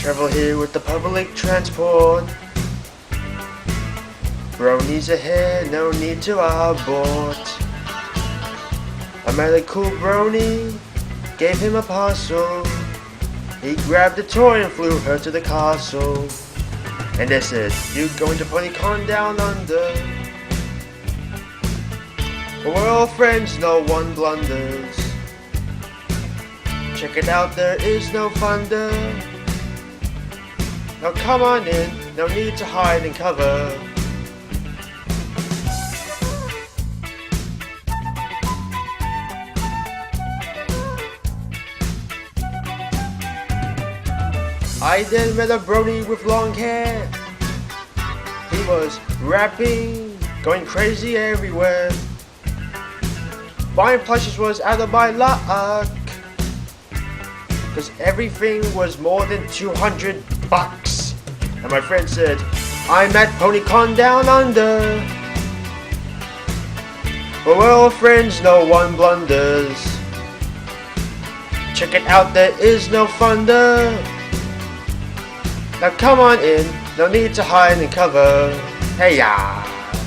Travel here with the public transport. Bronies ahead, no need to abort. I met a cool brony, gave him a parcel. He grabbed a toy and flew her to the castle. And they said, you going to PonyCon down under? But we're all friends, no one blunders. Check it out, there is no thunder. Now come on in, no need to hide and cover. I then met a brony with long hair. He was rapping, going crazy everywhere. Buying plushes was out of my luck, cause everything was more than $200. And my friend said, I'm at PonyCon down under. But we're all friends, no one blunders. Check it out, there is no thunder. Now come on in, no need to hide and cover. Hey ya!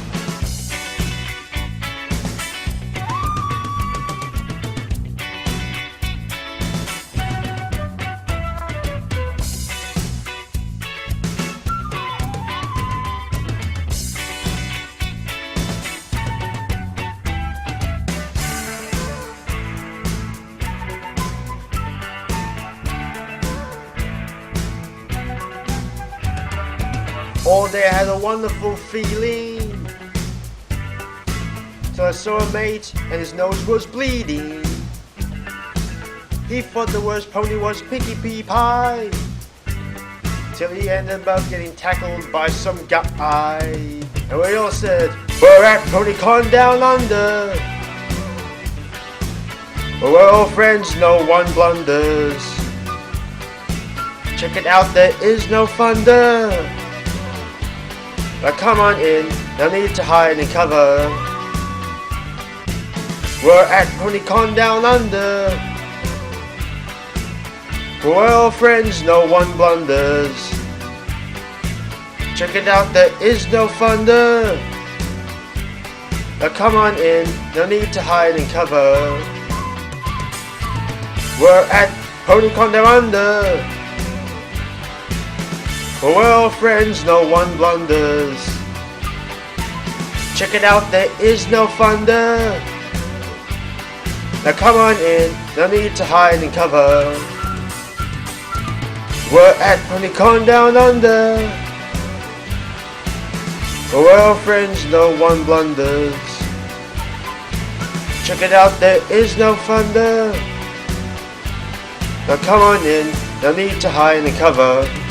All day I had a wonderful feeling, till I saw a mate and his nose was bleeding. He thought the worst pony was Pinkie Pie Pie, till he ended up getting tackled by some guy. And we all said, we're at PonyCon down under. But we're all friends, no one blunders. Check it out, there is no thunder. Now come on in, no need to hide and cover. We're at PonyCon down under. We're all friends, no one blunders. Check it out, there is no thunder. Now come on in, no need to hide and cover. We're at PonyCon down under. We're all friends, no one blunders. Check it out, there is no thunder. Now come on in, no need to hide and cover. We're at PonyCon down under. We're all friends, no one blunders. Check it out, there is no thunder. Now come on in, no need to hide and cover.